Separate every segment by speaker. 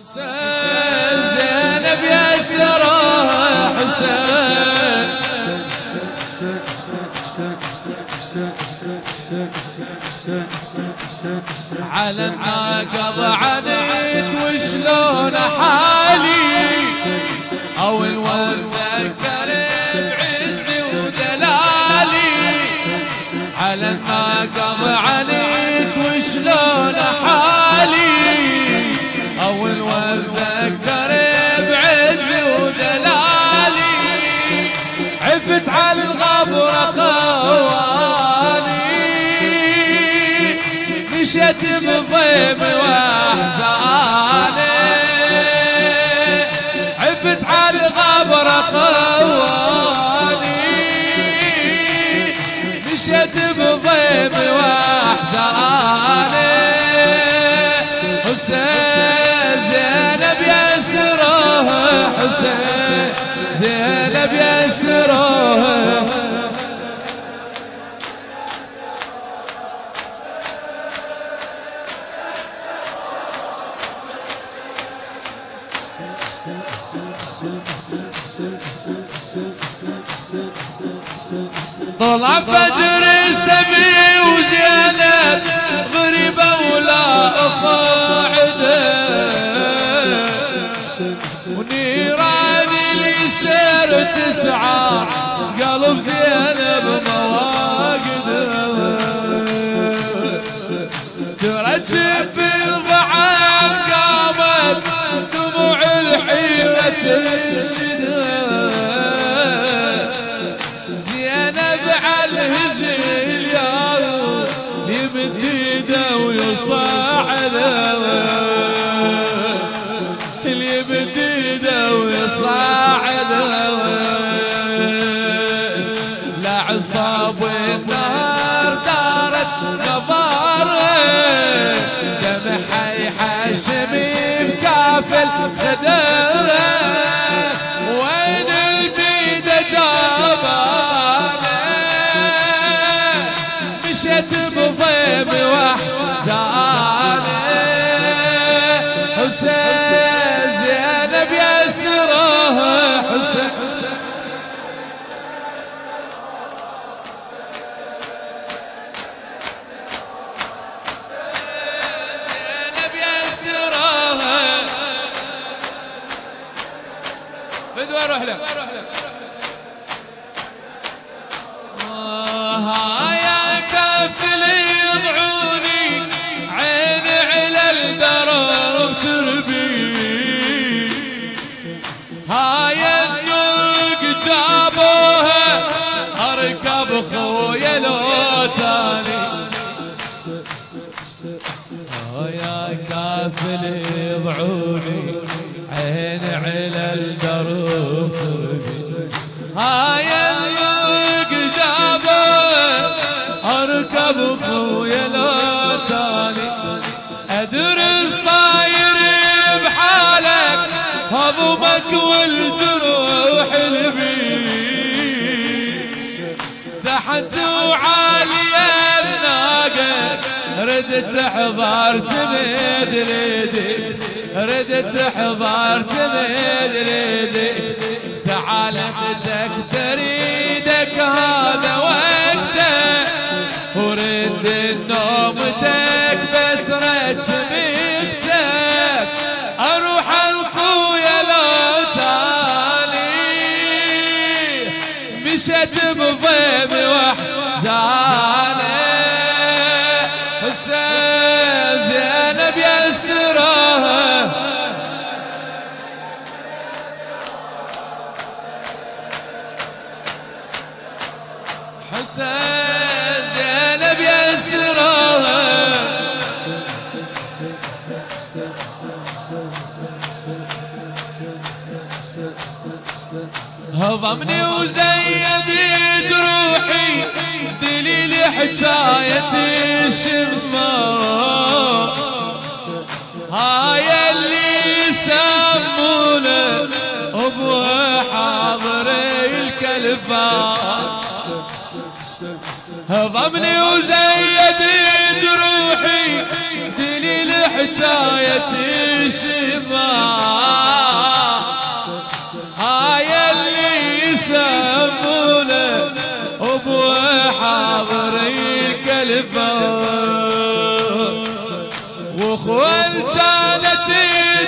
Speaker 1: زينب يسرها حسين على الناقض عنيت وشلون حالي او الولد كريم عزي ودلالي على الناقض عنيت وشلون حالي او الولد كريم عزي ودلالي عفت على الغبر خواني مشيت بضيم واحزاني عفت على الغبر خواني مشيت بضيم واحزاني حسين زينب يسره حسين زينب يسره طلع فجر السمي وزينب غريبة ولا أخاعده ونيران اليسر تسعى قلب زينب مواقده ترجف بالضعف قامت دموع الحيرة تنشدها زينب على الهزيل يا يمد ايده ويصعده اللي يمد ايده ويصعده لا عصاب والنهار دارت نظاره دم حاشمي بكافل خدره وين البيد جابانه مشيت بضيم واحزانه حسين زينب يسره حسين زينب يسره فدوى روح له يا كافل يضعوني عيني على الدرب تربي هاي النوق جابوها اركب خويا لو تاني يا كافل يضعوني عيني على الدرب تربي هاي النوق جابوها اركب خويا لو تاني ادري صاير بحالك هضمك والجروح البي تحت وعالية الناقة ردت حضار تمد ليدك ردت حضار تمد ليدك تعال اختك تريدك هذا وقته ورد نومتك بس رج بيختك اروح الخويا لو تالي مشيت بضيم واحزانه حسين زينب يسره حسين زينب يسره هضمني وزيد جروحي دليل حكاية الشمار هاي اللي يسمونه ابوها حاضر الكلفات هضمني وزيد جروحي دليل حكاية الشمار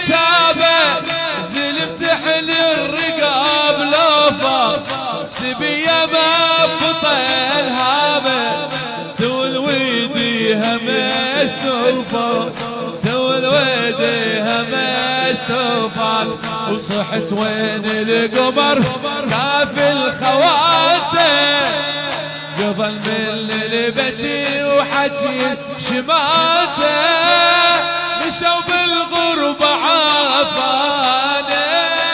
Speaker 1: يتابع زلم تحل الرقاب لوفا سبيه ما بطل هابه تول ويديها مشتوفه تول ويديها مشتوفه وصحت وين القمر كافي الخواتم قبل من البكي وحكي شماته مشوا بالغربة عافانه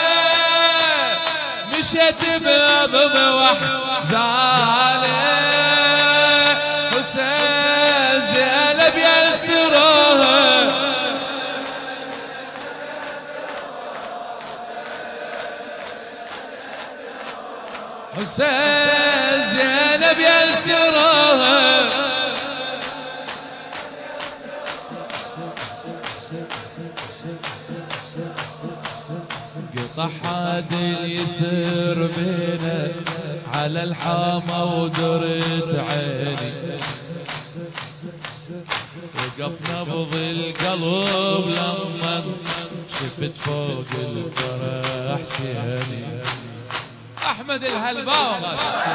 Speaker 1: مشيت بأبو وحزانه حسين زينب يسروها حسين زينب يسروها قطع حاد يسر بينا على الحامة ودرت عيني وقف نبض القلب لما شفت فوق الفرح سيني احمد الهلباوي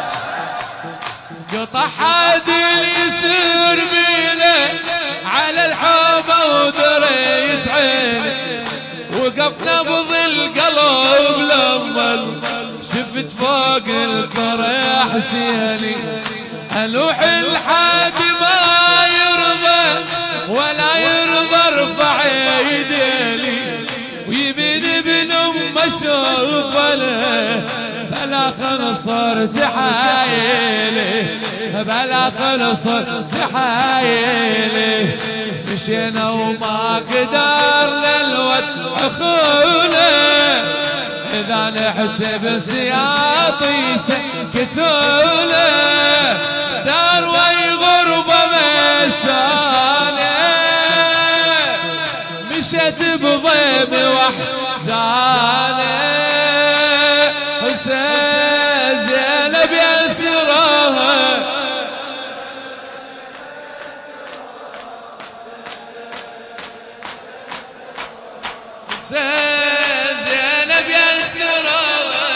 Speaker 1: قطع حاد يسر بينا على الحامة ودرت عيني وقف نبض القلب لما شفت فوق الفرح سيني الوح الحاد ما يرضى ولا يرضى ارفع يديني ويمين ابن ام اشوف له بلا خنصر تحايلي بلا خنصر تحايلي مشينا وما قدرنا الود اخونا اذا نحكي بسياطي سكتونا دار وي غربة مشانا مشيت بضيم وحزانة حسين زينب يسروها حسين زينب يسروها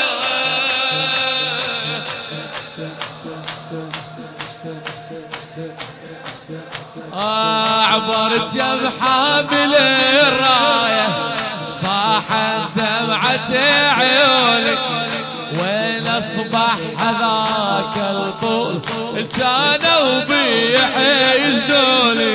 Speaker 1: عبرت يا محامل الراية صاحت دمعة عيونك وين اصبح هذاك الطول كانوا بيحيز دولي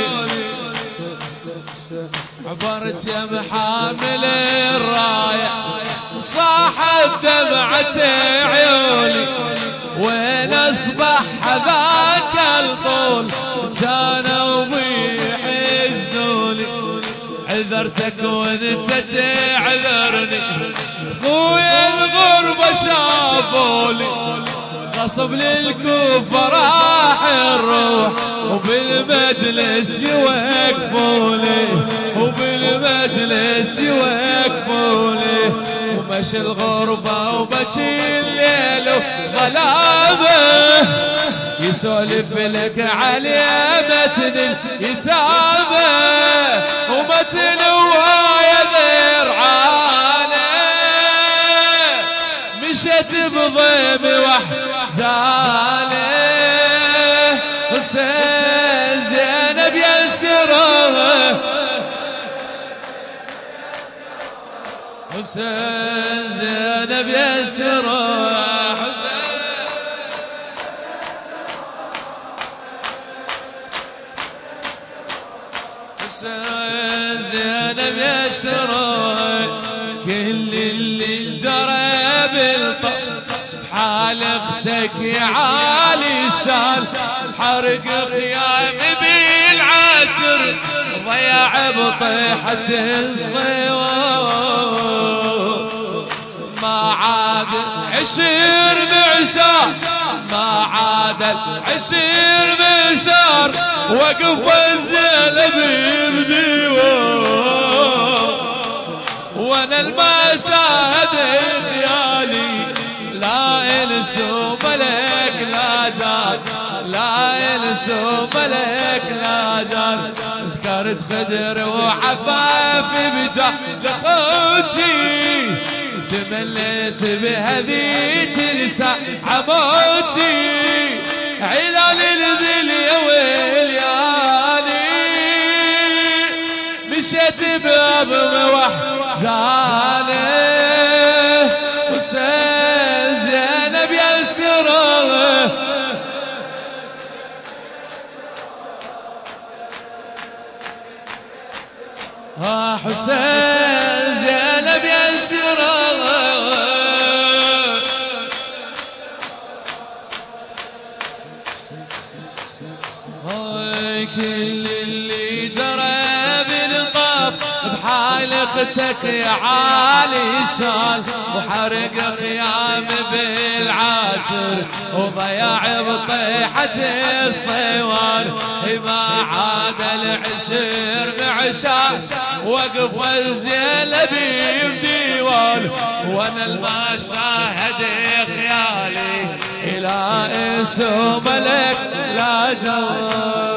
Speaker 1: عبرت يا محامل الراية صاحت دمعة عيوني وين اصبح هذاك الطول كانوا بيحزنوني عذرتك وانت تعذرني خويا الغربة شافولي غصب للكوفة راح الروح وبالمجلس يوقفولي وبالمجلس يوقفولي ومشي الغربة وبكي الليل وظلامه يسولف لك عليه متن اليتامى ومتن ويا ذرعانه مشيت بضيم وحزانه حسين زينب يسروها حسين زينب يسروها حسين زينب يسروها كل اللي انجرى بالطف حال اختك يا عالي الشان حرق خيامي بالعاشر ضيع بطيحة الصواب ما عاد عشير معشار ما عاد العشير معشار وقف الزلب بديوان وانا المشاهد خيالي لا إنس وملك لا جان، لا إنس وملك لا جان. ذكرت خدر وعفاف بجاه خوتي، تمليت بهذيك الساعة موتي. علال الذليا واليالي مشيت بأبغ وحزاني، حسين زينب يسره حسين زينب يسره. كل اللي جرى بالطاف بحال اختك يا عالي شال، وحرق خيام بالعاشر وضيع بطيحة الصوان. ما عاد العشر معشار وقف الزينب بديوان، وانا المشاهد خيالي الى انس وملك لا جوال.